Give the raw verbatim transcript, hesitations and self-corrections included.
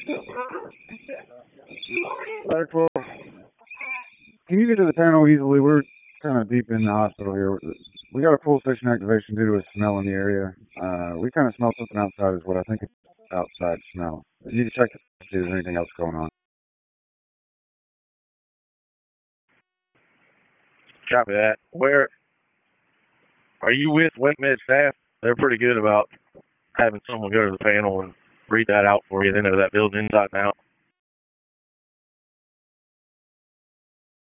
Alright, well, can you get to the panel easily? We're kind of deep in the hospital here. We got a full station activation due to a smell in the area. Uh, we kind of smell something outside is what I think it's outside smell. You can check to see if there's anything else going on. Copy that. Where are you with WestMed staff? They're pretty good about having someone go to the panel and read that out for you. They know that building inside and out.